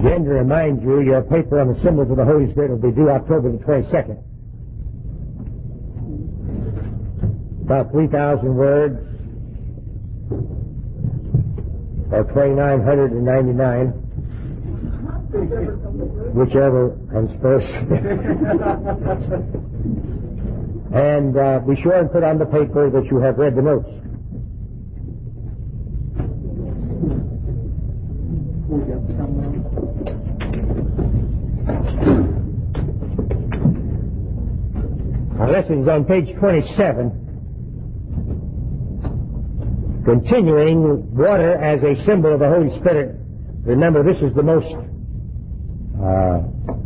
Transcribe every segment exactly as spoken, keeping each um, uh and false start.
Again, to remind you, your paper on the symbols of the Holy Spirit will be due October the twenty-second. About three thousand words, or twenty-nine hundred ninety-nine, whichever comes first. And uh, be sure and put on the paper that you have read the notes. Our lesson is on page twenty-seven. Continuing water as a symbol of the Holy Spirit. Remember, this is the most uh,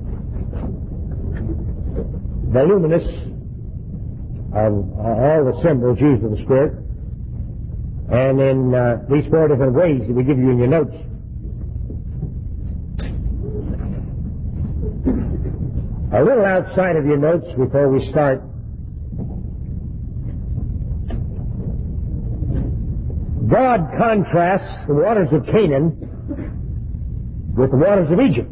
voluminous of all the symbols used of the Spirit. And in uh, these four different ways that we give you in your notes. A little outside of your notes before we start. God contrasts the waters of Canaan with the waters of Egypt,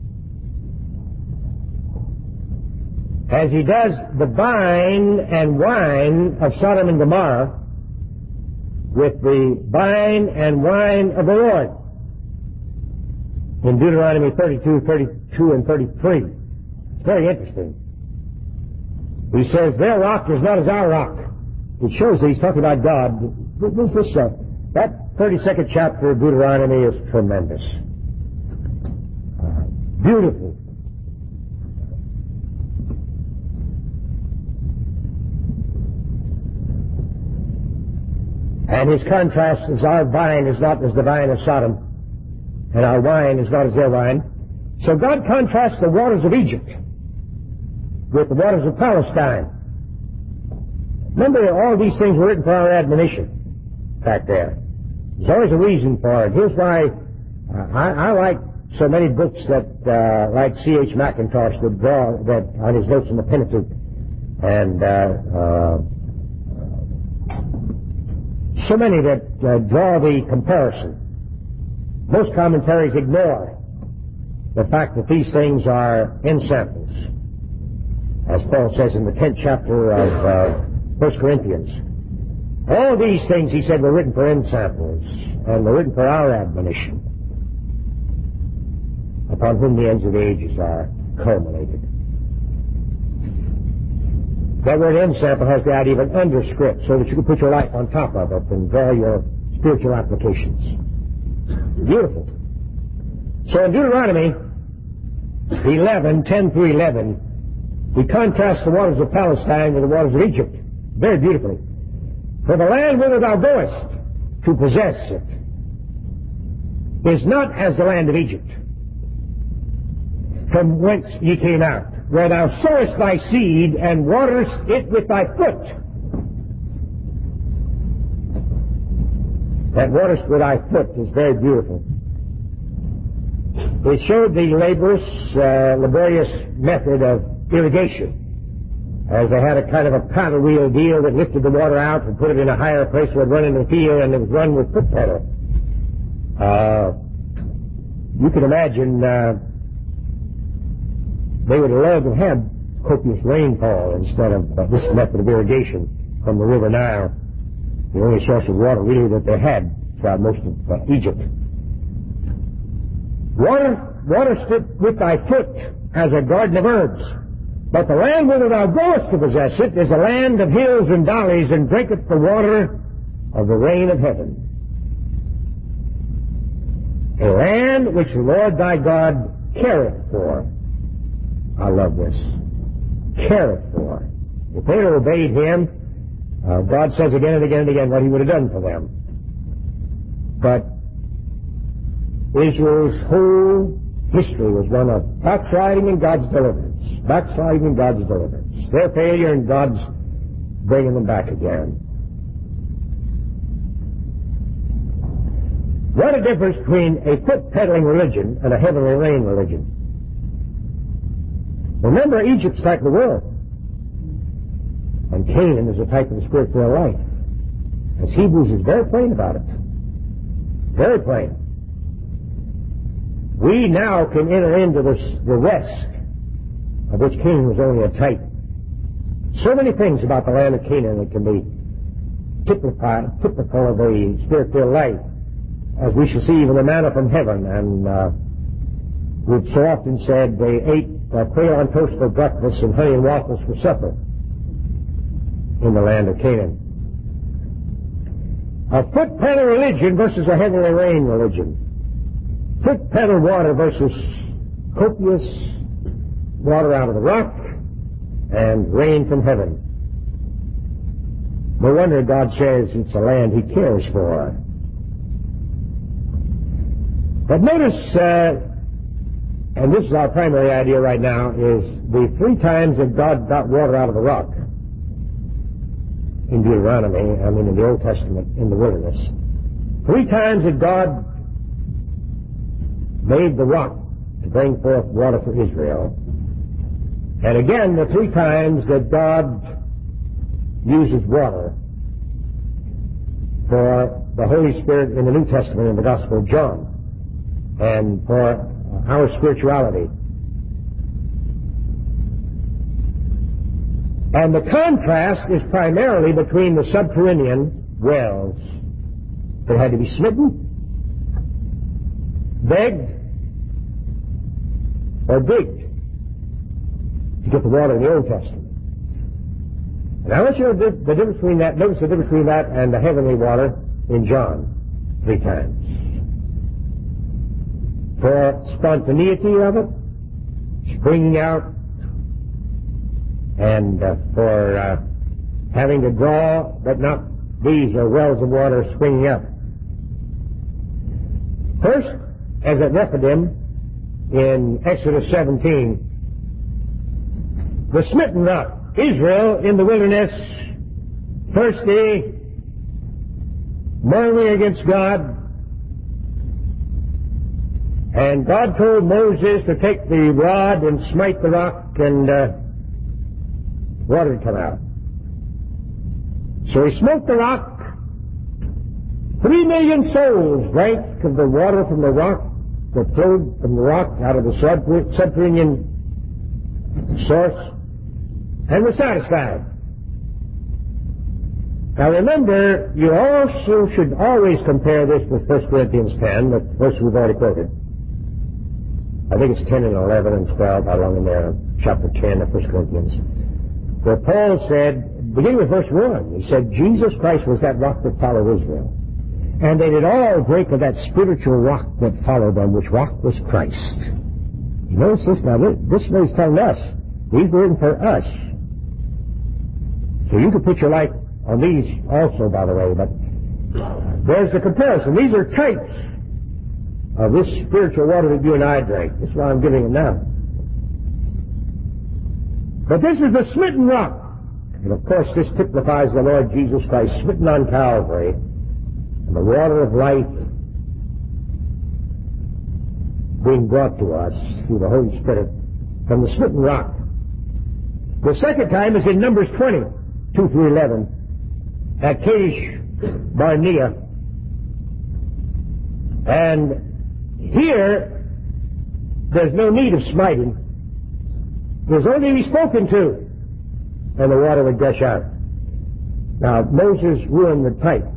as he does the vine and wine of Sodom and Gomorrah with the vine and wine of the Lord in Deuteronomy thirty-two, thirty-two, and thirty-three. It's very interesting. He says, their rock is not as our rock. It shows that he's talking about God. This is uh, that thirty-second chapter of Deuteronomy is tremendous. Uh, beautiful. And his contrast is our vine is not as the vine of Sodom, and our wine is not as their wine. So God contrasts the waters of Egypt with the waters of Palestine. Remember, all these things were written for our admonition back there. There's always a reason for it. Here's why uh, I, I like so many books that, uh, like C H Mackintosh, that draw that on his notes in the Pentateuch, and uh, uh, so many that uh, draw the comparison. Most commentaries ignore the fact that these things are ensamples, as Paul says in the tenth chapter of uh, First Corinthians. All these things, he said, were written for ensamples, and were written for our admonition, upon whom the ends of the ages are culminated. That word ensample has the idea of an underscript, so that you can put your life on top of it and draw your spiritual applications. Beautiful. So in Deuteronomy eleven, ten through eleven, we contrast the waters of Palestine with the waters of Egypt very beautifully. For the land whither thou goest to possess it is not as the land of Egypt, from whence ye came out, where thou sowest thy seed and waterest it with thy foot. That waterest with thy foot is very beautiful. It showed the laborious, uh, laborious method of irrigation, as they had a kind of a paddle wheel deal that lifted the water out and put it in a higher place where it would run into the field, and it was run with foot pedal. Uh, you can imagine uh, they would love to have copious rainfall instead of uh, this method of irrigation from the River Nile, the only source of water really that they had throughout most of uh, Egypt. Water, water stood with thy foot as a garden of herbs. But the land whither thou goest to possess it is a land of hills and valleys, and drinketh the water of the rain of heaven. A land which the Lord thy God careth for. I love this. Careth for. If they had obeyed him, uh, God says again and again and again what he would have done for them. But Israel's whole history was one of backsliding and God's deliverance. Backsliding and God's deliverance. Their failure and God's bringing them back again. What a difference between a foot-peddling religion and a heavenly rain religion. Remember, Egypt's type of the world. And Canaan is a type of the spiritual life. As Hebrews is very plain about it. Very plain. we now can enter into this, the rest, of which Canaan was only a type. So many things about the land of Canaan that can be typified, typical of the spirit-filled life, as we shall see even the manna from heaven. And uh, we've so often said they ate uh, quail on toast for breakfast and honey and waffles for supper in the land of Canaan. A foot pedal religion versus a heavenly rain religion. Foot pedal water versus copious water out of the rock and rain from heaven. No wonder God says it's a land He cares for. But notice, uh, and this is our primary idea right now, is the three times that God got water out of the rock in Deuteronomy, I mean in the Old Testament, in the wilderness. Three times that God made the rock to bring forth water for Israel. And again, the three times that God uses water for the Holy Spirit in the New Testament in the Gospel of John and for our spirituality. And the contrast is primarily between the subterranean wells that had to be smitten, begged, or digged to get the water in the Old Testament. And I want you to know the difference between that, notice the difference between that and the heavenly water in John three times. For spontaneity of it, springing out, and uh, for uh, having to draw, but not these are wells of water springing up. First, as at Rephidim in Exodus seventeen, the smitten rock, Israel in the wilderness, thirsty, murmuring against God, and God told Moses to take the rod and smite the rock, and uh, water would come out. So he smote the rock. Three million souls drank of the water from the rock that flowed from the rock out of the subterranean source, and were satisfied. Now remember, you also should always compare this with First Corinthians ten, the verse we've already quoted. I think it's ten and eleven and twelve, how long in there, chapter ten of First Corinthians. Where Paul said, beginning with verse one, he said, Jesus Christ was that rock that followed Israel. And they did all drink of that spiritual rock that followed them, which rock was Christ. You notice this now, this is what he's telling us. These were written for us. So you could put your life on these also, by the way, but there's a comparison. These are types of this spiritual water that you and I drank. That's why I'm giving it now. But this is the smitten rock. And of course this typifies the Lord Jesus Christ, smitten on Calvary, and the water of life being brought to us through the Holy Spirit from the smitten rock. The second time is in Numbers twenty, two through eleven, at Kadesh Barnea. And here, there's no need of smiting. There's only to be spoken to, and the water would gush out. Now, Moses ruined the type.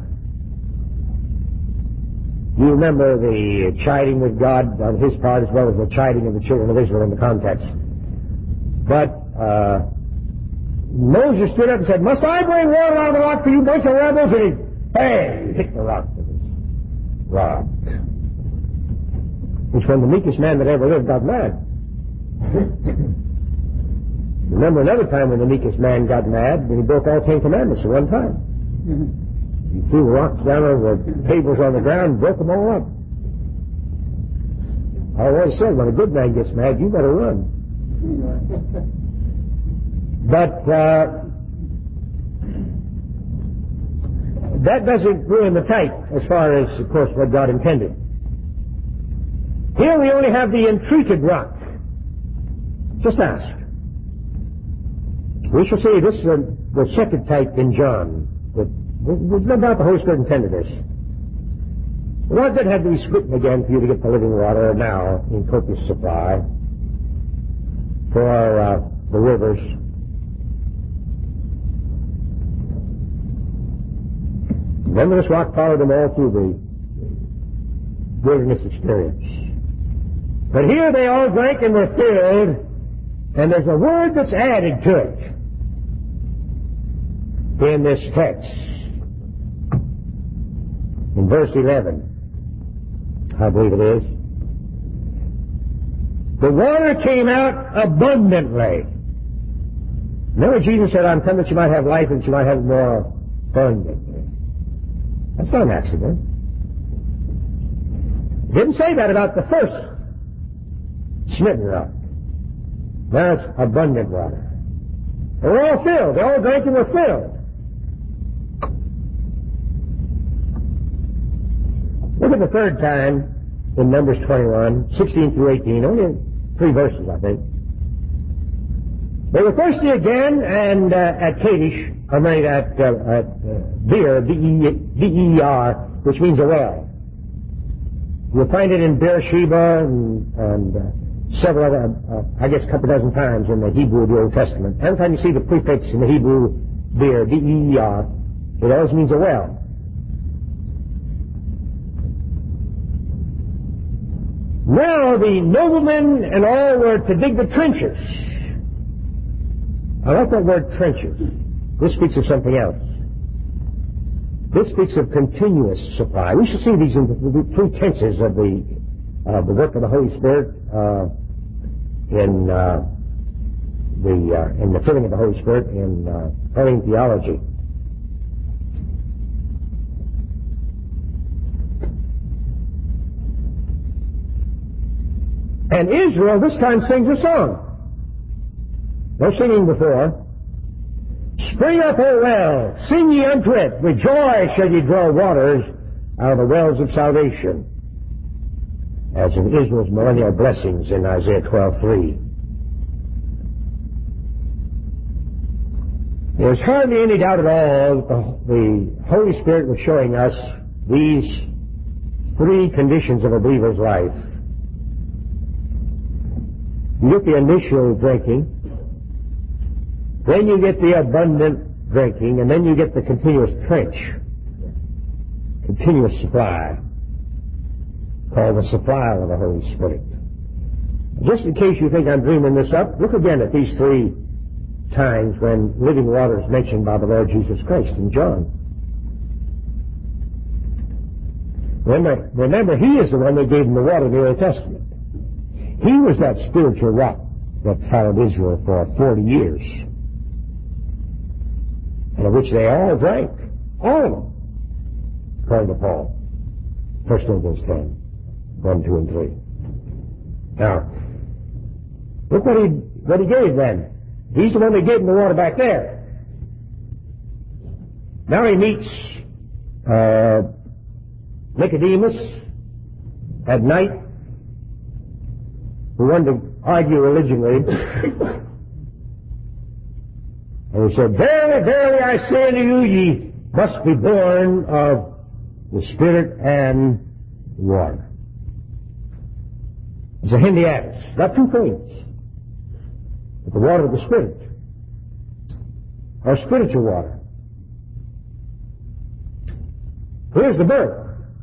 You remember the chiding with God on his part as well as the chiding of the children of Israel in the context. But uh, Moses stood up and said, "Must I bring water out of the rock for you bunch of rebels?" And he, bang, hit the rock with his rod. Which when the meekest man that ever lived got mad. Remember another time when the meekest man got mad and he broke all Ten Commandments at one time. He threw rocks down on the tables on the ground and broke them all up. I always said, when a good man gets mad, you better run. But uh, that doesn't ruin the type as far as, of course, what God intended. Here we only have the entreated rock. Just ask. We shall see this is the, the second type in John. There's no doubt the Holy Spirit intended this. The Lord did have to be squinting again for you to get the living water now in copious supply for uh, the rivers. Remember, this rock followed them all through the wilderness experience. But here they all drank and were filled, and there's a word that's added to it in this text. In verse eleven, I believe it is. The water came out abundantly. Remember, Jesus said, I'm come that you might have life and that you might have it more abundantly. That's not an accident. He didn't say that about the first smitten rock. Now it's abundant water. They were all filled. They all drank and were filled. Look at the third time in Numbers twenty-one, sixteen through eighteen, only three verses, I think. They were thirsty again, and uh, at Kadesh, I mean at, uh, at uh, Beer, B E E R, which means a well. You'll find it in Beersheba and, and uh, several other, uh, I guess a couple dozen times in the Hebrew of the Old Testament. Every time you see the prefix in the Hebrew Beer, B E E R, it always means a well. Now the noblemen and all were to dig the trenches. I like that word trenches. This speaks of something else. This speaks of continuous supply. We should see these in the three tenses of the uh, the work of the Holy Spirit uh, in uh, the uh, in the filling of the Holy Spirit in uh, Pauline theology. And Israel this time sings a song. No singing before. Spring up, O well, sing ye unto it, with joy shall ye draw waters out of the wells of salvation, as in Israel's millennial blessings in Isaiah twelve three. There's hardly any doubt at all that the Holy Spirit was showing us these three conditions of a believer's life. You get the initial drinking, then you get the abundant drinking, and then you get the continuous trench, continuous supply, called the supply of the Holy Spirit. Just in case you think I'm dreaming this up, look again at these three times when living water is mentioned by the Lord Jesus Christ in John. Remember, remember, He is the one that gave them the water in the Old Testament. He was that spiritual rock that followed Israel for forty years, and of which they all drank, all of them, according to Paul. First Corinthians ten, one, two, and three. Now, look what he what he gave then. He's the one that gave them the water back there. Now he meets uh, Nicodemus at night, who wanted to argue religiously. And he said, Verily, verily, I say unto you, ye must be born of the Spirit and water. It's a hendiatus. Not two things. But the water of the Spirit, or spiritual water. Here's the birth.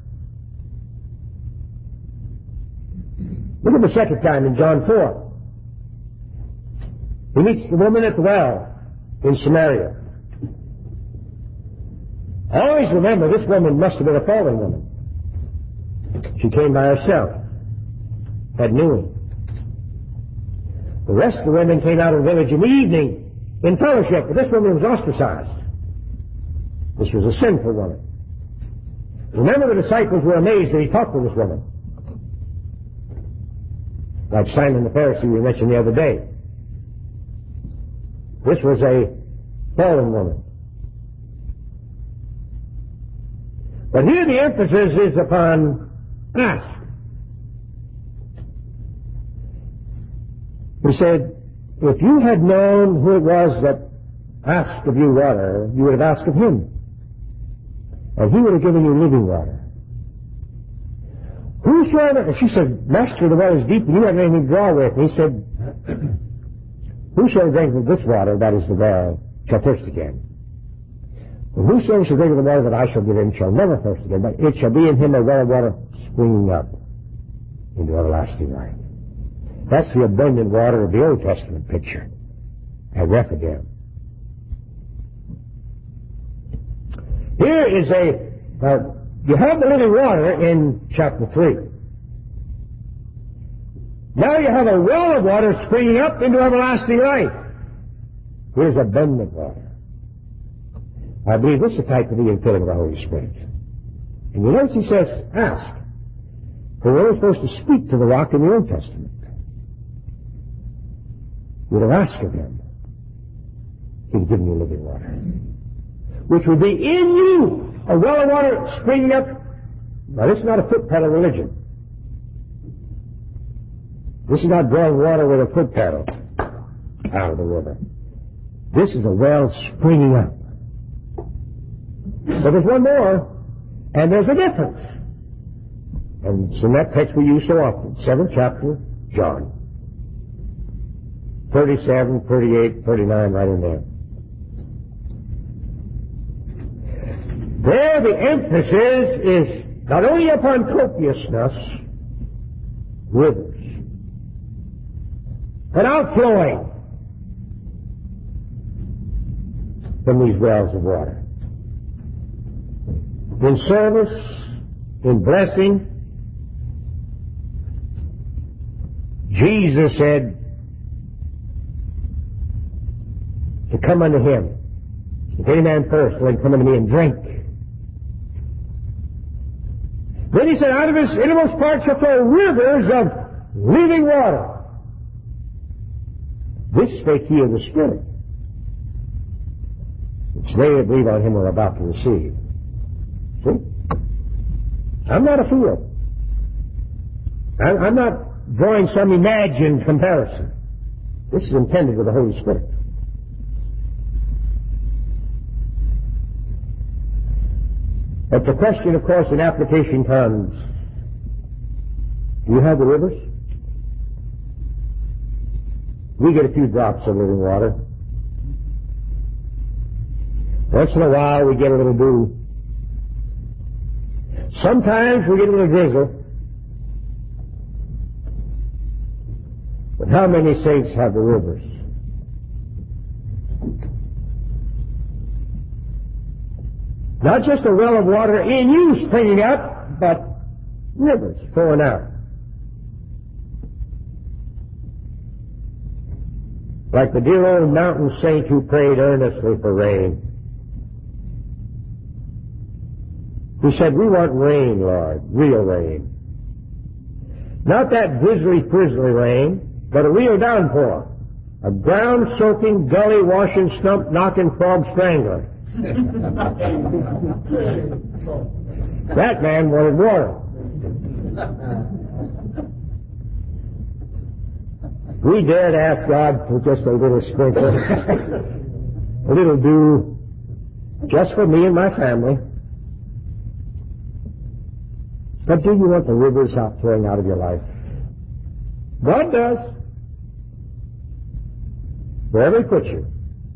Look at the second time in John four. He meets the woman at the well in Samaria. Always remember, this woman must have been a fallen woman. She came by herself at noon. The rest of the women came out of the village in the evening in fellowship, but this woman was ostracized. This was a sinful woman. Remember, the disciples were amazed that he talked with this woman. Like Simon the Pharisee we mentioned the other day. This was a fallen woman. But here the emphasis is upon ask. He said, if you had known who it was that asked of you water, you would have asked of him. And he would have given you living water. well? And she said, Master, the well is deep, and you haven't anything to draw with. And he said, whosoever drinks of this water, that is the well, shall thirst again. And whosoever shall drink of the water that I shall give him shall never thirst again, but it shall be in him a well of water springing up into everlasting life. That's the abundant water of the Old Testament picture at Rephidim. Here is a, uh, you have the living water in chapter three. Now you have a well of water springing up into everlasting life. Here's abundant water. I believe this is a type of the infilling of the Holy Spirit. And you notice he says, ask. For we're only supposed to speak to the rock in the Old Testament. You're to ask of him. He'll give you living water. Which will be in you, a well of water springing up. Now this is not a foot pedal religion. This is not drawing water with a foot pedal out of the river. This is a well springing up. But there's one more, and there's a difference. And it's in that text we use so often, seventh chapter, John. thirty-seven, thirty-eight, thirty-nine, right in there. There the emphasis is not only upon copiousness, rivers, but outflowing from these wells of water. In service, in blessing, Jesus said to come unto him. If any man thirst, let him come unto me and drink. Then he said, out of his innermost parts shall flow rivers of living water. This spake he of the Spirit, which they that believe on him are about to receive. See? I'm not a fool. I'm not drawing some imagined comparison. This is intended with the Holy Spirit. But the question, of course, in application comes, do you have the rivers? We get a few drops of living water. Once in a while we get a little dew. Sometimes we get a little drizzle. But how many saints have the rivers? Not just a well of water in you springing up, but rivers flowing out. Like the dear old mountain saint who prayed earnestly for rain. He said, we want rain, Lord, real rain. Not that drizzly, frizzly rain, but a real downpour. A ground-soaking, gully-washing, stump-knocking, frog-strangler. That man wanted water. We dared ask God for just a little sprinkle, a little dew, just for me and my family. But do you want the rivers outflowing out of your life? God does. Wherever He puts you.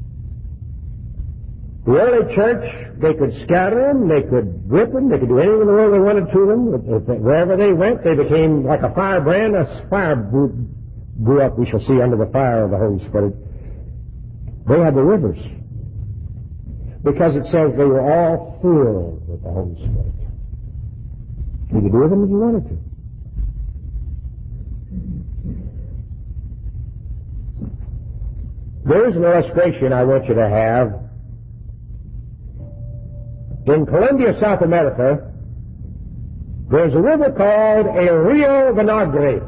The early church, they could scatter them, they could whip them, they could do anything in the world they wanted to them. If they, wherever they went, they became like a firebrand. A fire grew, grew up, we shall see, under the fire of the Holy Spirit. They had the rivers. Because it says they were all filled with the Holy Spirit. You could do with them if you wanted to. There's an illustration I want you to have. In Colombia, South America, there's a river called El Rio Vinagre.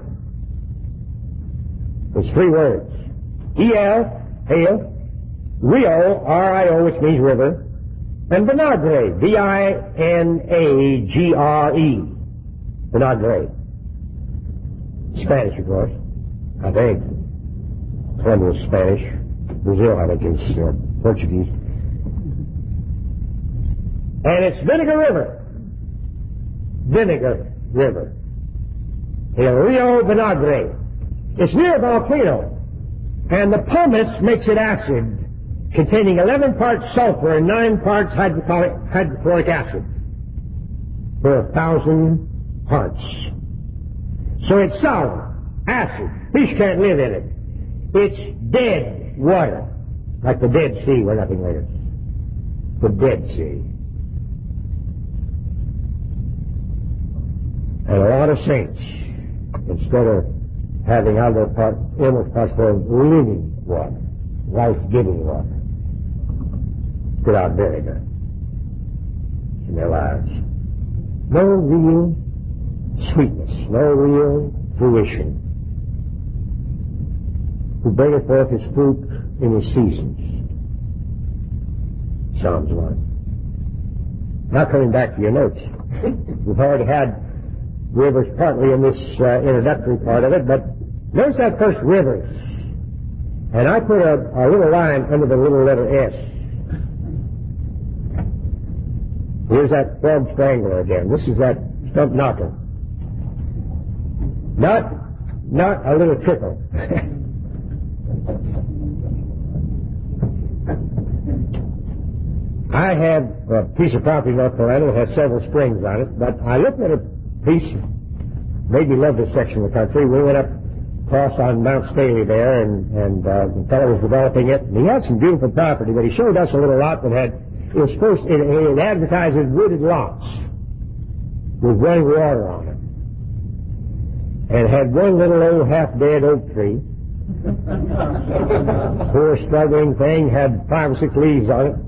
There's three words. E L, hail, Rio, R I O, which means river, and Vinagre, V I N A G R E, Vinagre. Spanish, of course, I think. Colombia's Spanish. Brazil, I think, is uh, Portuguese. And it's Vinegar River. Vinegar River. El Rio Vinagre. It's near a volcano. And the pumice makes it acid, containing eleven parts sulfur and nine parts hydrochloric, hydrochloric acid per a thousand parts. So it's sour, acid. Fish can't live in it. It's dead water, like the Dead Sea where nothing lives. The Dead Sea. And a lot of saints, instead of having out of their part, inward parts full of living water, life-giving water, put out vinegar in their lives. No real sweetness, no real fruition. Who bringeth forth his fruit in his seasons. Psalms one. Now coming back to your notes. We've already had rivers partly in this uh, introductory part of it, but notice that first rivers. And I put a, a little line under the little letter S. Here's that frog strangler again. This is that stump knocker. Not, not a little trickle. I have a piece of property in North Carolina that has several springs on it, but I looked at a piece, made me love this section of the country. We went up across on Mount Staley there, and, and uh, the fellow was developing it, and he had some beautiful property, but he showed us a little lot that had, it was supposed, it, it advertised as wooded lots with running water on it, and had one little old half-dead oak tree. Poor struggling thing, had five or six leaves on it,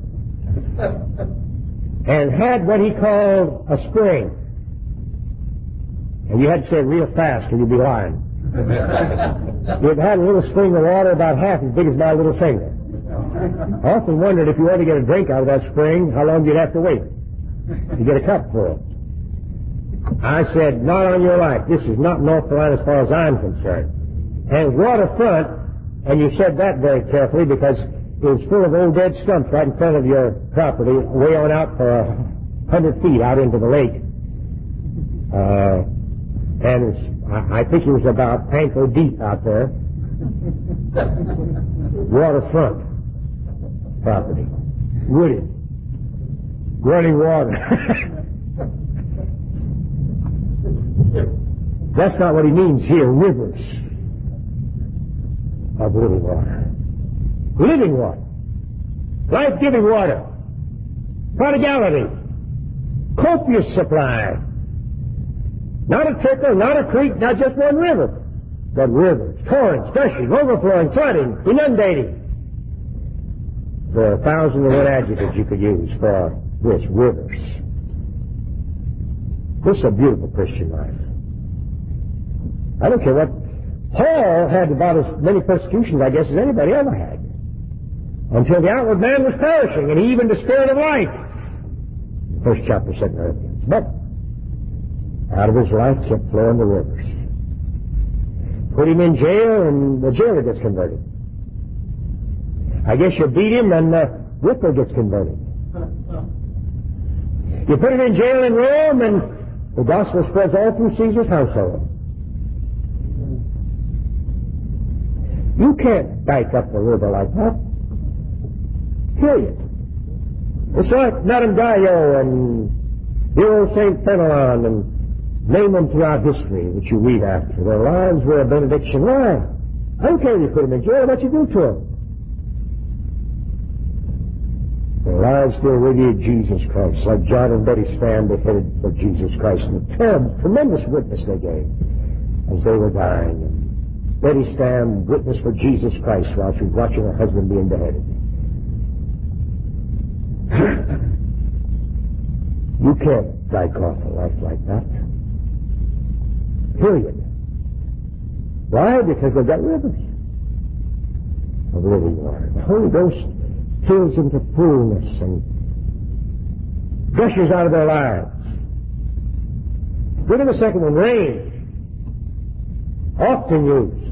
and had what he called a spring. And you had to say it real fast or you'd be lying. It had a little spring of water about half as big as my little finger. I often wondered if you wanted to get a drink out of that spring, how long you'd have to wait to get a cup full. I said, not on your life. This is not North Carolina as far as I'm concerned. And waterfront, and you said that very carefully because it was full of old dead stumps right in front of your property, way on out for a hundred feet out into the lake. Uh, and it was, I, I think it was about ankle deep out there. Waterfront property. Wooded. Running water. That's not what he means here. Rivers of living water. Living water. Life-giving water. Prodigality. Copious supply. Not a trickle, not a creek, not just one river, but rivers, torrents, gushing, overflowing, flooding, inundating. There are a thousand and one adjectives you could use for this, rivers. This is a beautiful Christian life. I don't care what. Paul had about as many persecutions, I guess, as anybody ever had. Until the outward man was perishing, and he even despaired of life. First chapter, second Corinthians. But out of his life kept flowing the rivers. Put him in jail, and the jailer gets converted. I guess you beat him, and the whipper gets converted. You put him in jail in Rome, and the gospel spreads all through Caesar's household. You can't dike up a river like that. Period. It's like Madame Gallo and dear old Saint Fenelon and name them throughout history that you read after. Their lives were a benediction. Why? I don't care if you put them in jail. What you do to them? Their lives still radiate Jesus Christ, like John and Betty Stam beheaded for Jesus Christ, and the terrible, tremendous witness they gave as they were dying. And Betty Stam witnessed for Jesus Christ while she was watching her husband being beheaded. You can't dike off a life like that. Period. Why? Because they've got rivers of living water. The Holy Ghost fills them to fullness and gushes out of their lives. Look at the second one, rain. Often used.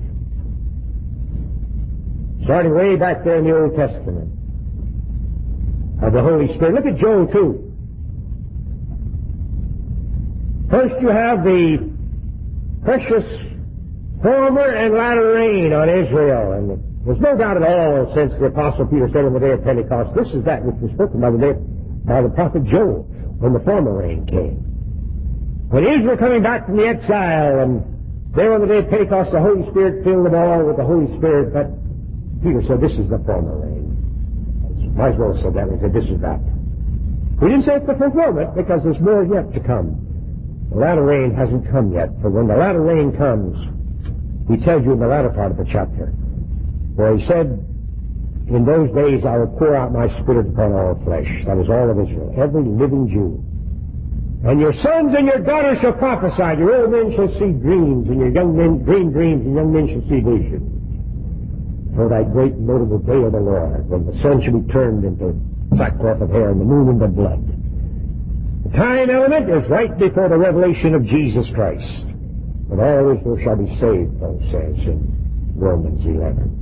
Starting way back there in the Old Testament. Of the Holy Spirit. Look at Joel two. First you have the precious former and latter rain on Israel. And there's no doubt at all, since the Apostle Peter said on the day of Pentecost, this is that which was spoken by the, day, by the prophet Joel when the former rain came. When Israel coming back from the exile, and there on the day of Pentecost, the Holy Spirit filled them all with the Holy Spirit, but Peter said, this is the former rain. Might as well have said that. He said, this is that. We didn't say it's the fulfillment, because there's more yet to come. The latter rain hasn't come yet, for when the latter rain comes, he tells you in the latter part of the chapter, where he said, in those days I will pour out my Spirit upon all flesh. That is all of Israel, every living Jew. And your sons and your daughters shall prophesy. Your old men shall see dreams, and your young men dream dreams, and young men shall see visions. For that great and notable day of the Lord, when the sun shall be turned into sackcloth of hair and the moon into blood. The time element is right before the revelation of Jesus Christ. But all Israel shall be saved, Paul says in Romans eleven.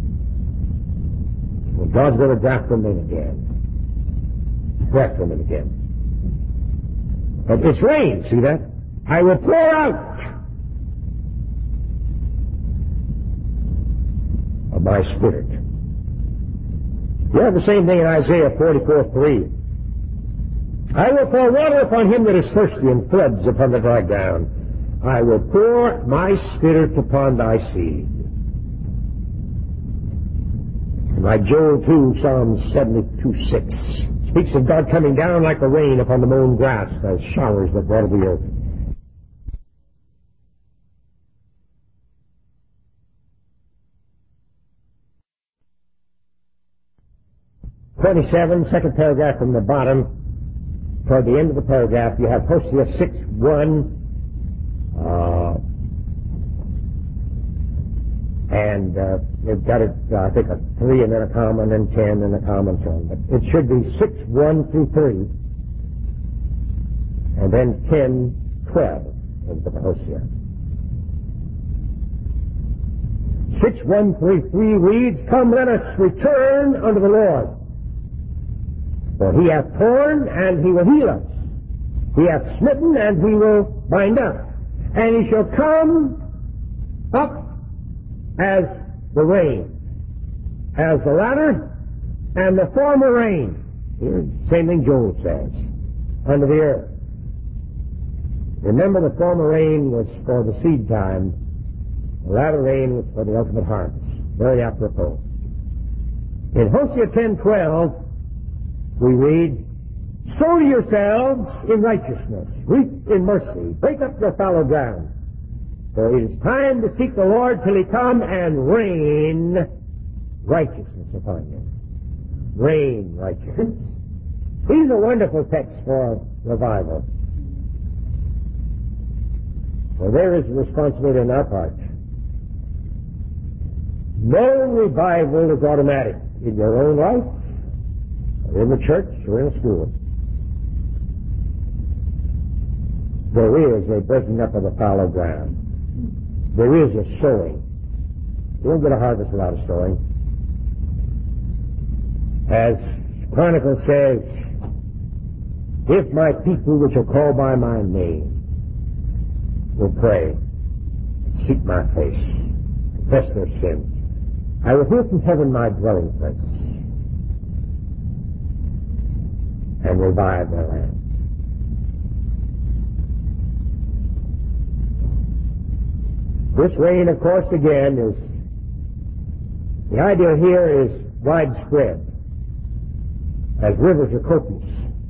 Well, God's going to draft them in again. Draft them in again. But it's rain, see that? I will pour out of my Spirit. You have the same thing in Isaiah forty-four three. I will pour water upon him that is thirsty, and floods upon the dry ground. I will pour my Spirit upon thy seed. Like Joel two, Psalm seventy-two six, speaks of God coming down like the rain upon the mown grass, as showers that water the earth. twenty-seven, second paragraph from the bottom, toward the end of the paragraph, you have Hosea six one, uh, and uh, you've got it, uh, I think, a three and then a comma, and then ten and a comma, and so on. But it should be six one through three, and then ten twelve in the Hosea. six one through three reads, Come, let us return unto the Lord. For he hath torn, and he will heal us. He hath smitten, and he will bind up. And he shall come up as the rain, as the latter and the former rain. Here, same thing Joel says, unto the earth. Remember, the former rain was for the seed time. The latter rain was for the ultimate harvest. Very apropos. In Hosea ten twelve, we read, Sow yourselves in righteousness, reap in mercy, break up your fallow ground. For it is time to seek the Lord till he come and rain righteousness upon you. Rain righteousness. These are wonderful texts for revival. For there is a responsibility on our part. No revival is automatic in your own life, or in the church, or in a school. There is a breaking up of the fallow ground. There is a sowing. You don't get a harvest without a sowing. As Chronicle says, if my people which are called by my name will pray, seek my face, confess their sins, I will hear from heaven my dwelling place, and revive their land. This rain, of course, again, is, the idea here is widespread, as rivers are copious.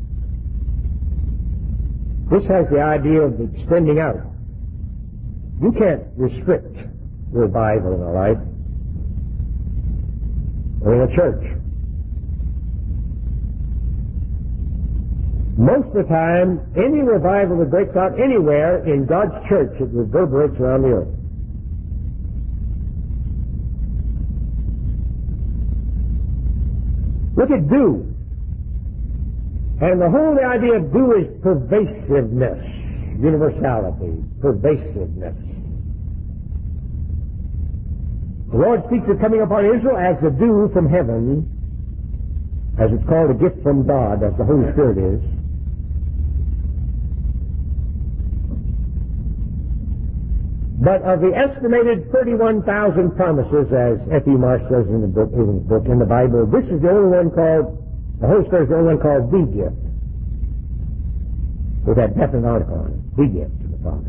This has the idea of extending out. You can't restrict revival in a life or in a church. Most of the time, any revival that breaks out anywhere in God's church, it reverberates around the earth. Look at do. And the whole idea of do is pervasiveness, universality, pervasiveness. The Lord speaks of coming upon Israel as the dew from heaven, as it's called, a gift from God, as the Holy Spirit is. But of the estimated thirty-one thousand promises, as F E Marsh says in the book, in the book, in the Bible, this is the only one called, the Holy Spirit is the only one called the gift. With that definite article on it. The gift to the Father.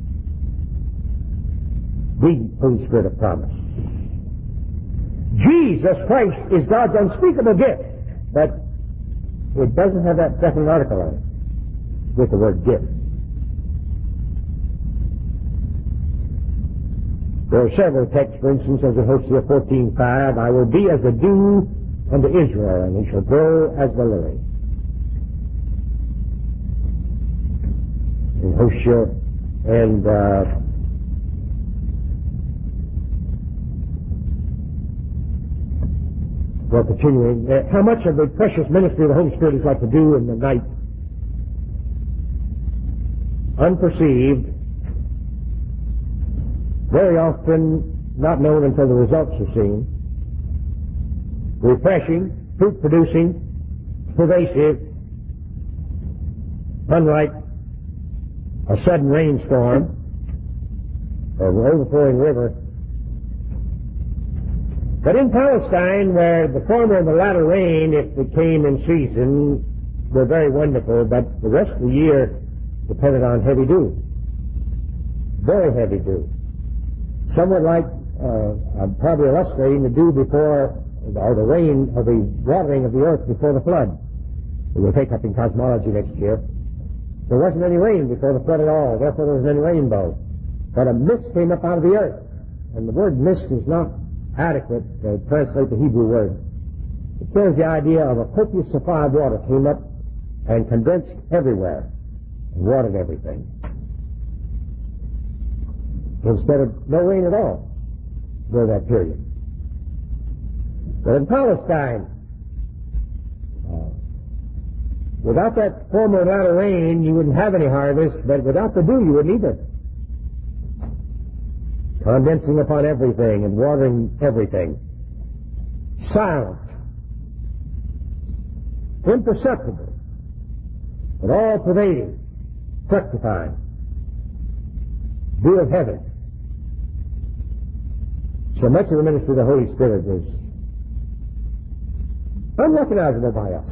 The Holy Spirit of promise. Jesus Christ is God's unspeakable gift, but it doesn't have that definite article on it with the word gift. There are several texts, for instance, as in Hosea fourteen five, I will be as the dew unto Israel, and he shall grow as the lily. In Hosea, and uh, well, continuing, uh, how much of the precious ministry of the Holy Spirit is like to do in the night, unperceived, very often not known until the results are seen, refreshing, fruit-producing, pervasive, unlike a sudden rainstorm or an overflowing river. But in Palestine, where the former and the latter rain, if it came in season, were very wonderful, but the rest of the year depended on heavy dew. Very heavy dew. Somewhat like, uh, I'm probably illustrating the dew before, or the rain, or the watering of the earth before the flood. We will take up in cosmology next year. There wasn't any rain before the flood at all, therefore there wasn't any rainbow. But a mist came up out of the earth. And the word mist is not adequate to translate the Hebrew word. It carries the idea of a copious supply of water came up and condensed everywhere and watered everything, instead of no rain at all during that period. But in Palestine, uh, without that former and latter rain, you wouldn't have any harvest, but without the dew, you wouldn't either. Condensing upon everything and watering everything. Silent. Imperceptible. But all pervading. Fructifying. Dew of heaven. So much of the ministry of the Holy Spirit is unrecognizable by us.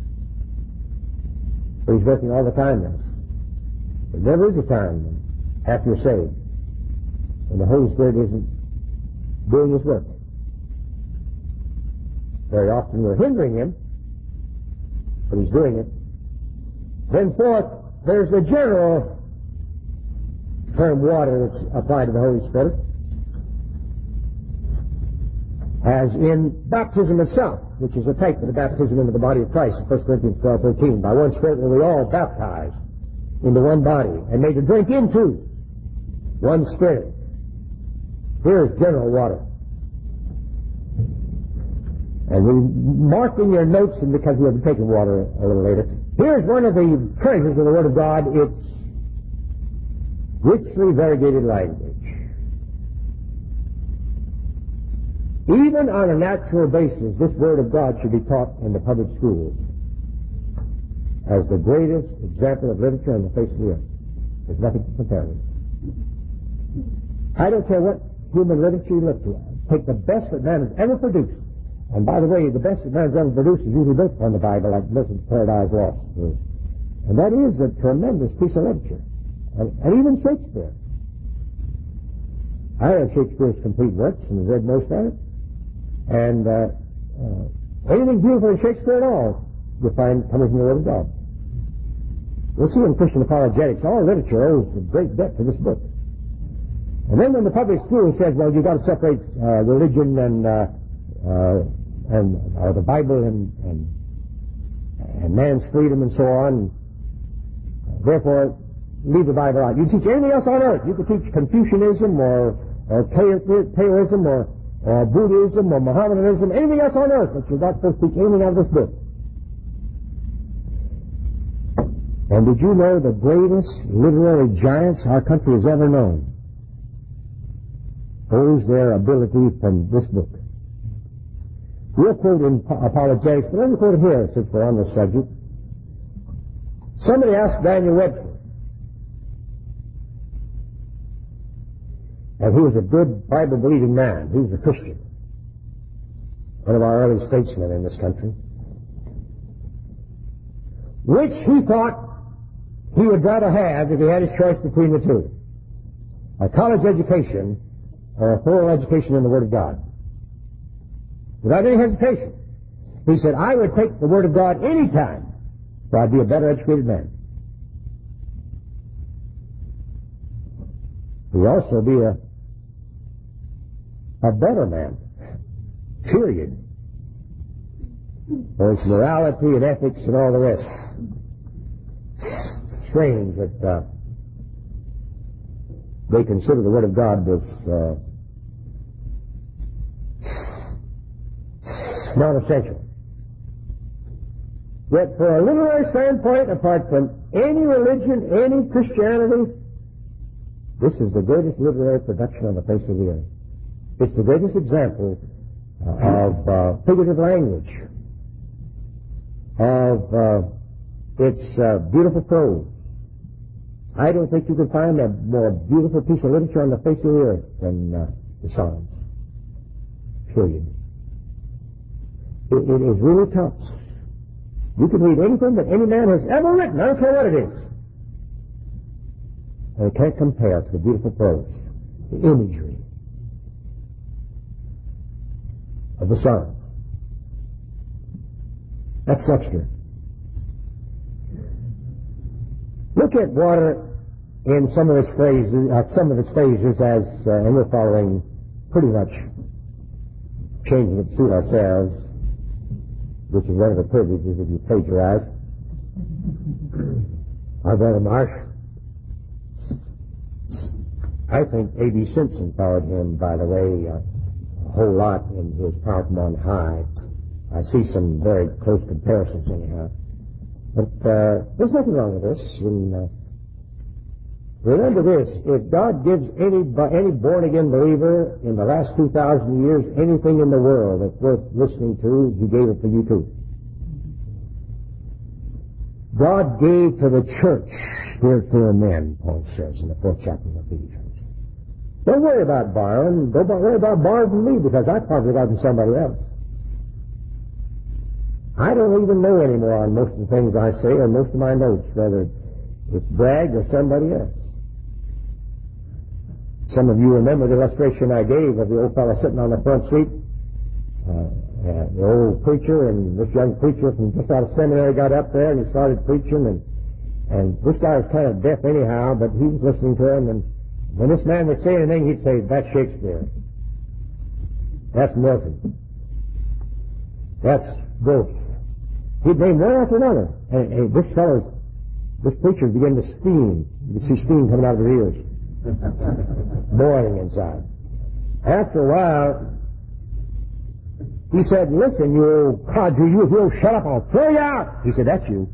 But He's working all the time now. There never is a time after you're saved when the Holy Spirit isn't doing His work. Very often we're hindering Him, but He's doing it. Then fourth, there's the general term water that's applied to the Holy Spirit, as in baptism itself, which is a type of the baptism into the body of Christ in First Corinthians twelve thirteen. By one Spirit were we all baptized into one body, and made to drink into one Spirit. Here is general water. And we mark in your notes, and because we will be taking water a little later, here's one of the treasures of the Word of God. It's richly variegated language. Even on a natural basis, this Word of God should be taught in the public schools as the greatest example of literature on the face of the earth. There's nothing to compare with. I don't care what human literature you look to. Take the best that man has ever produced. And by the way, the best that man has ever produced is usually built upon the Bible, like Milton's Paradise Lost. And that is a tremendous piece of literature. And, and even Shakespeare. I read Shakespeare's complete works and read most of it. And uh, uh, anything beautiful in Shakespeare at all, you'll find coming from the Word of God. We'll see in Christian apologetics, all literature owes a great debt to this book. And then when the public school says, well, you've got to separate uh, religion and uh, uh, and uh, the Bible and, and and man's freedom and so on, therefore leave the Bible out. You teach anything else on earth. You could teach Confucianism or, or Taoism or, or Buddhism or Mohammedanism, anything else on earth, but you're not supposed to teach anything out of this book. And did you know the greatest literary giants our country has ever known owes their ability from this book? We'll quote in apologetics, but let me quote it here since we're on this subject. Somebody asked Daniel Webster, And he was a good Bible-believing man. He was a Christian. One of our early statesmen in this country. Which he thought he would rather have if he had his choice between the two. A college education or a thorough education in the Word of God. Without any hesitation. He said, I would take the Word of God any time, so I'd be a better educated man. He'd also be a, a better man. Period. For his morality and ethics and all the rest. Strange that uh, they consider the Word of God was uh, non-essential. Yet for a literary standpoint, apart from any religion, any Christianity, this is the greatest literary production on the face of the earth. It's the greatest example uh, of uh, figurative language, of uh, its uh, beautiful prose. I don't think you could find a more beautiful piece of literature on the face of the earth than uh, the Psalms. Period. It, it is really tops. You can read anything that any man has ever written. I don't care what it is. And it can't compare to the beautiful prose, the imagery of the Psalms. That's extra. Look at water in some of its phrases, uh, some of its phases as, uh, and we're following pretty much changing it to suit ourselves, which is one of the privileges if you plagiarize. Our brother Marsh, I think A B Simpson followed him, by the way, uh, a whole lot in his Power from on High. I see some very close comparisons anyhow. But uh, there's nothing wrong with this. And, uh, remember this, if God gives any any born-again believer in the last two thousand years anything in the world that's worth listening to, He gave it for you too. God gave to the church spirit-filled men, Paul says in the fourth chapter of Ephesians. Don't worry about borrowing. Don't worry about borrowing from me, because I probably got from somebody else. I don't even know anymore on most of the things I say or most of my notes, whether it's Bragg or somebody else. Some of you remember the illustration I gave of the old fellow sitting on the front seat, uh, uh, the old preacher, and this young preacher from just out of seminary got up there and he started preaching, and and this guy was kind of deaf anyhow, but he was listening to him, and when this man would say anything, he'd say, that's Shakespeare. That's Milton. That's Goethe. He'd name one after another. And, and this fellow, this preacher began to steam. You could see steam coming out of his ears. Boiling inside. After a while, he said, listen, you old codger, you, if you'll shut up, I'll throw you out. He said, that's you.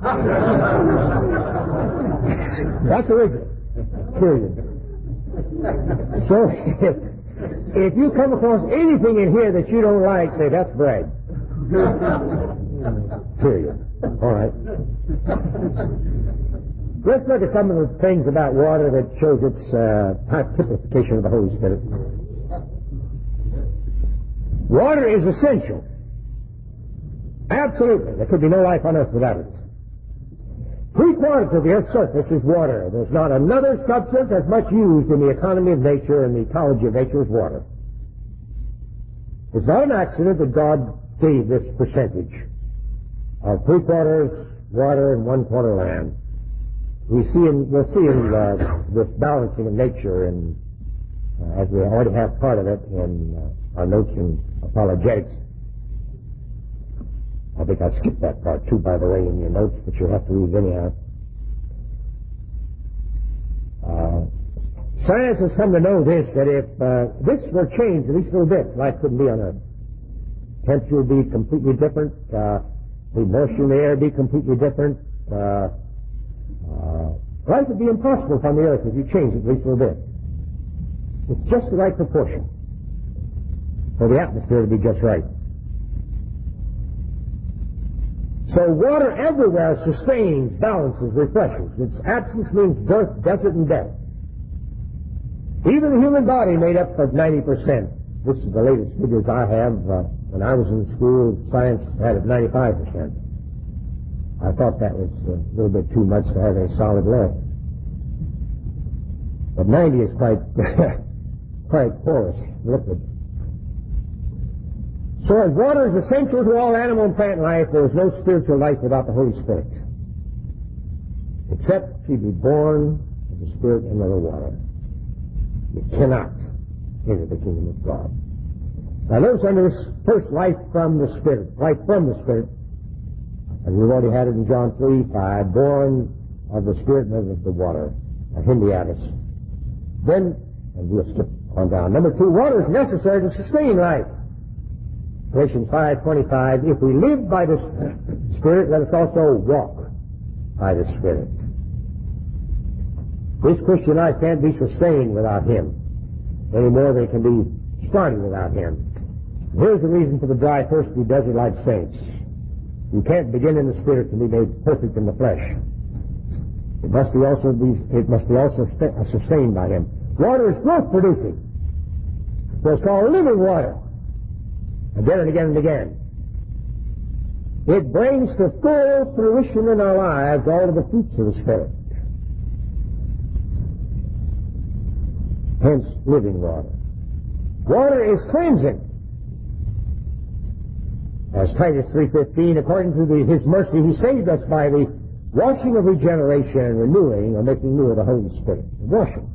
That's original. Period. So, if, if you come across anything in here that you don't like, say, that's Bragg. Period. All right. Let's look at some of the things about water that shows its uh, typification of the Holy Spirit. Water is essential. Absolutely. There could be no life on earth without it. Three quarters of the earth's surface is water. There's not another substance as much used in the economy of nature and the ecology of nature as water. It's not an accident that God gave this percentage of three quarters water and one quarter land. We see in, we'll see in uh, this balancing of nature, and uh, as we already have part of it in uh, our notes in apologetics. I think I skipped that part too, by the way, in your notes, but you'll have to read anyhow. Uh, science has come to know this, that if uh, this were changed at least a little bit, life couldn't be on Earth. Temperature would be completely different. Uh, the moisture in the air would be completely different. Uh, uh, life would be impossible on the Earth if you changed it at least a little bit. It's just the right proportion for the atmosphere to be just right. So water everywhere sustains, balances, refreshes. Its absence means dearth, desert, and death. Even the human body made up of ninety percent. This is the latest figures I have. Uh, when I was in school, science had it ninety-five percent. I thought that was a little bit too much to have a solid left. But ninety is quite, quite porous, liquid. So as water is essential to all animal and plant life, there is no spiritual life without the Holy Spirit. Except you be born of the Spirit and of the water. You cannot enter the kingdom of God. Now notice under this first life from the Spirit, life from the Spirit, and we've already had it in John three five, born of the Spirit and of the water, a Hendiatus. Then, and we'll skip on down. Number two, water is necessary to sustain life. Galatians five twenty-five, if we live by the Spirit, let us also walk by the Spirit. This Christian life can't be sustained without Him, any more than it can be started without Him. Here's the reason for the dry, thirsty, desert-like saints. You can't begin in the Spirit to be made perfect in the flesh. It must be also be, it must be also sustained by Him. Water is growth-producing. So it's called living water. Again and again and again. It brings to full fruition in our lives all of the fruits of the Spirit. Hence, living water. Water is cleansing. As Titus three fifteen, according to the, His mercy, He saved us by the washing of regeneration and renewing, or making new of the Holy Spirit. Washing.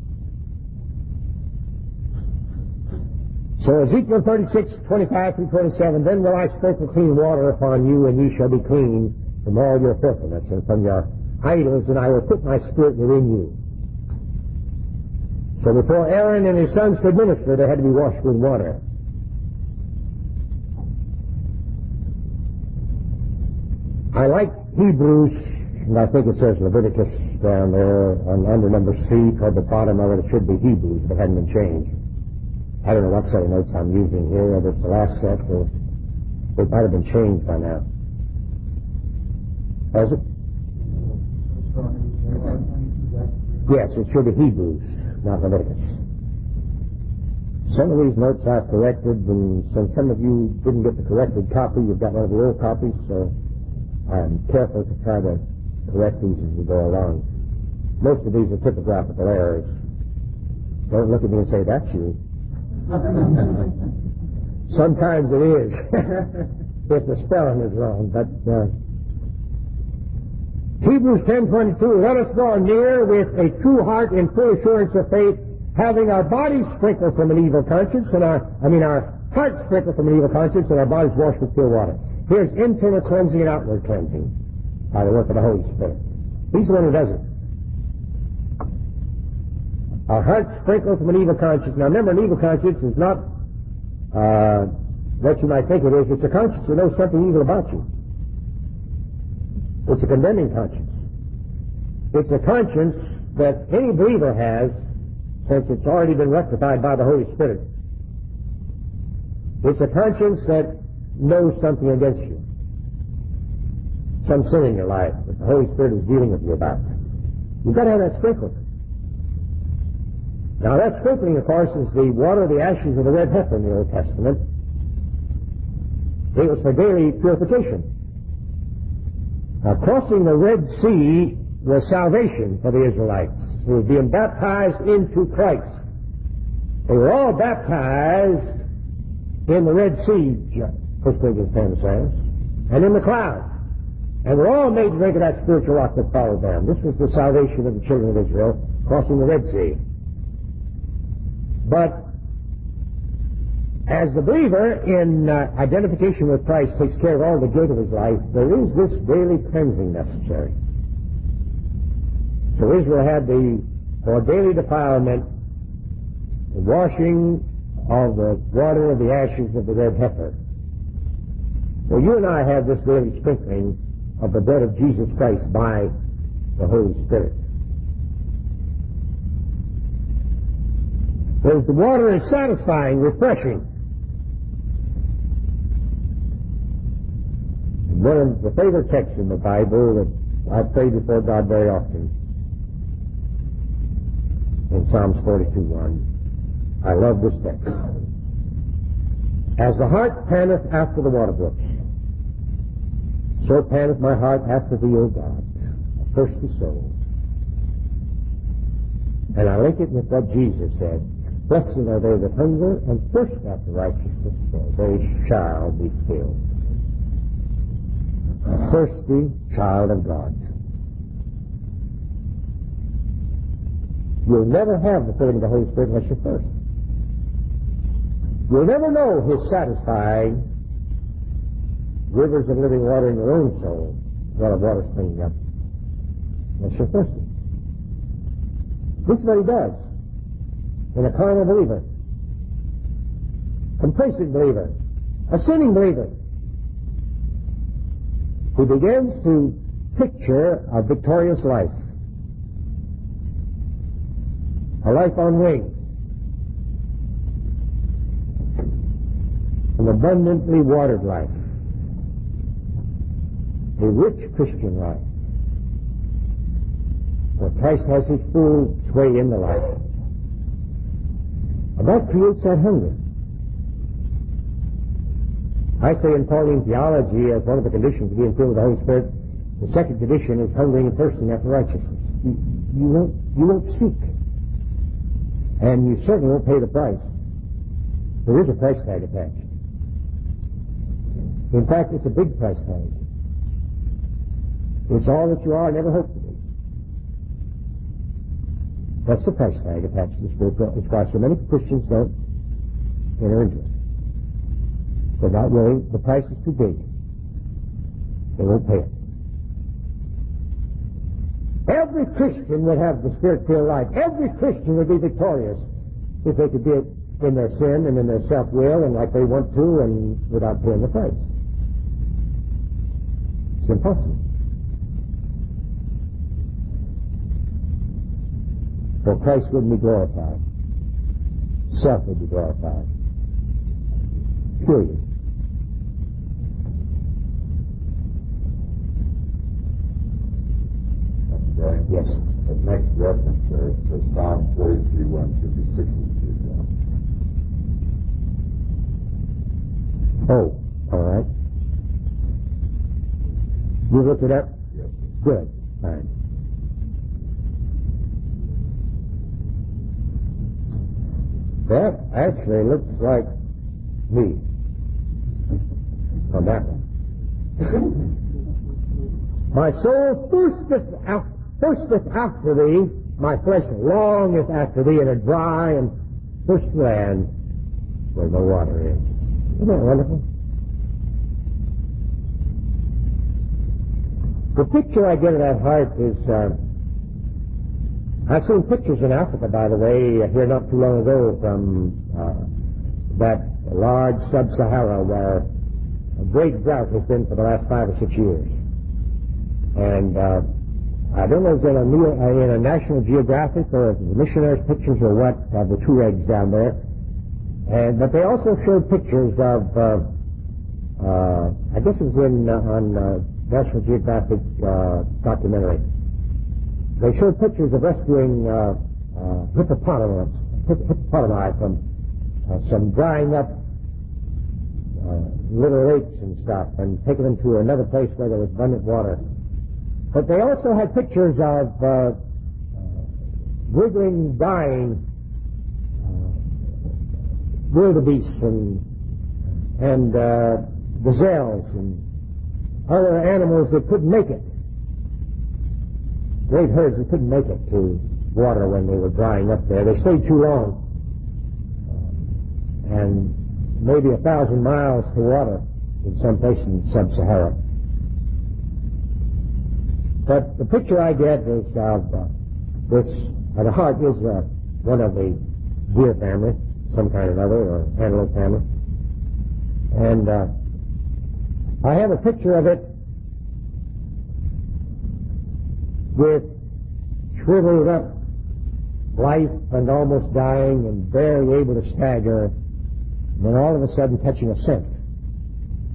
So Ezekiel thirty-six twenty-five through twenty-seven, then will I sprinkle clean water upon you, and ye shall be clean from all your filthiness and from your idols, and I will put my Spirit within you. So before Aaron and his sons could minister, they had to be washed with water. I like Hebrews, and I think it says Leviticus down there, on, under number C, toward the bottom of it. It should be Hebrews, but it hadn't been changed. I don't know what set of notes I'm using here, whether it's the last set, or it might have been changed by now. Has it? Yes, it should be Hebrews, not Leviticus. Some of these notes I've corrected, and since some of you didn't get the corrected copy, you've got one of the old copies, so I'm careful to try to correct these as we go along. Most of these are typographical errors. Don't look at me and say, that's you. Sometimes it is, if the spelling is wrong. But uh, Hebrews ten twenty-two, let us draw near with a true heart in full assurance of faith, having our bodies sprinkled from an evil conscience, and our, I mean, our hearts sprinkled from an evil conscience, and our bodies washed with pure water. Here's internal cleansing and outward cleansing by the work of the Holy Spirit. He's the one who does it. Our hearts sprinkled from an evil conscience. Now remember, an evil conscience is not uh, what you might think it is. It's a conscience that knows something evil about you. It's a condemning conscience. It's a conscience that any believer has, since it's already been rectified by the Holy Spirit. It's a conscience that knows something against you. Some sin in your life that the Holy Spirit is dealing with you about. You've got to have that sprinkled. Now that sprinkling, of course, is the water, the ashes of the red heifer in the Old Testament. It was for daily purification. Now crossing the Red Sea was salvation for the Israelites. They were being baptized into Christ. They were all baptized in the Red Sea, First Corinthians ten says, and in the cloud. And we're all made to drink of that spiritual rock that followed them. This was the salvation of the children of Israel, crossing the Red Sea. But as the believer in uh, identification with Christ takes care of all the guilt of his life, there is this daily cleansing necessary. So Israel had the, for daily defilement, the washing of the water of the ashes of the red heifer. Well, you and I have this daily sprinkling of the blood of Jesus Christ by the Holy Spirit. Because the water is satisfying, refreshing. One of the favorite texts in the Bible that I've prayed before God very often in Psalms forty-two one. I love this text. As the hart panteth after the water brooks, so panteth my heart after thee, O God, a thirsty soul. And I link it with what Jesus said. Blessed are they that hunger and thirst after righteousness, for they shall be filled. A thirsty child of God. You'll never have the filling of the Holy Spirit unless you thirst. You'll never know His satisfying rivers of living water in your own soul, well of water springing up, unless you're thirsty. This is what He does in a carnal believer, complacent believer, a sinning believer. He begins to picture a victorious life, a life on wings, an abundantly watered life, a rich Christian life, where Christ has His full sway in the life. And that creates that hunger. I say in Pauline theology, as one of the conditions of being filled with the Holy Spirit, the second condition is hungering and thirsting after righteousness. You, you won't, you won't seek. And you certainly won't pay the price. There is a price tag attached. In fact, it's a big price tag. It's all that you are and ever hope to be. That's the price tag attached to the spiritual. It's why so many Christians don't enter into it. They're not willing. The price is too big. They won't pay it. Every Christian would have the Spirit-filled life. Every Christian would be victorious if they could do it in their sin and in their self-will and like they want to and without paying the price. It's impossible. For Christ wouldn't be glorified. Self would be glorified. Period. Right. Yes. The next reference there to Psalm forty-three one should be sixty-two. Oh, all right. You looked it up? Yes. Good. Fine. That actually looks like me on that one. My soul thirsteth after Thirsteth after thee, my flesh longeth after thee in a dry and thirsty land where no water is. Isn't that wonderful? The picture I get of that heart is, uh, I've seen pictures in Africa, by the way, here not too long ago from uh, that large sub-Sahara where a great drought has been for the last five or six years. And uh, I don't know if it's in a, in a National Geographic or the missionaries' pictures or what of the Tuaregs down there. And but they also showed pictures of, uh, uh, I guess it was in uh, on uh, National Geographic uh, documentary. They showed pictures of rescuing uh, uh, hippopotamus, hippopotami from uh, some drying up uh, little lakes and stuff, and taking them to another place where there was abundant water. But they also had pictures of uh, uh, wriggling, dying uh, wildebeests and and uh, gazelles and other animals that couldn't make it. Great herds that couldn't make it to water when they were drying up there. They stayed too long, uh, and maybe a thousand miles to water in some place in sub-Sahara. But the picture I get is of uh, this, uh, the heart is uh, one of the deer family, some kind or other, or antelope family. And uh, I have a picture of it with shriveled up life and almost dying and barely able to stagger, and then all of a sudden catching a scent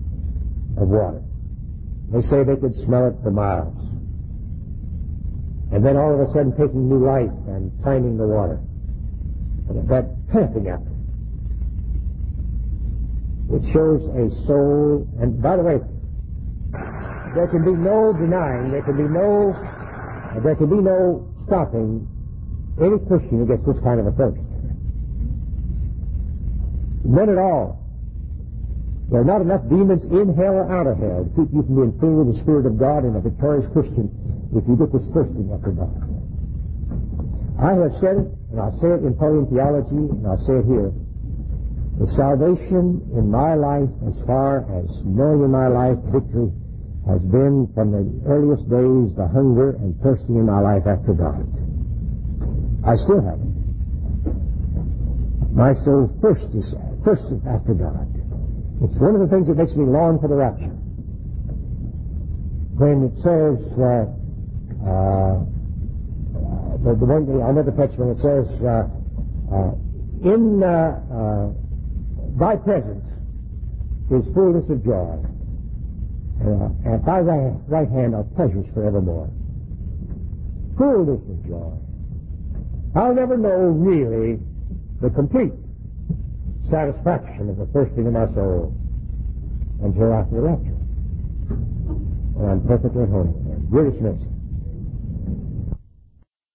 of water. They say they could smell it for miles. and then all of a sudden taking new life and finding the water. And that panting after. It shows a soul, and by the way, there can be no denying, there can be no, there can be no stopping any Christian who gets this kind of a thirst. None at all. There are not enough demons in hell or out of hell to keep you from being filled with the Spirit of God and a victorious Christian if you get this thirsting after God. I have said it, and I'll say it in Pauline theology, and I'll say it here. The salvation in my life, as far as knowing in my life victory, has been from the earliest days the hunger and thirsting in my life after God. I still have it. My soul thirsts thirsts after God. It's one of the things that makes me long for the rapture. When it says, uh, uh, the, the one, I'll never touch when it says, uh, uh, in uh, uh, thy presence is fullness of joy, uh, at thy right, right hand are pleasures forevermore. Fullness of joy. I'll never know really the complete satisfaction of the thirsting of my soul until after the rapture. And I'm perfectly at home with Him. You're dismissed.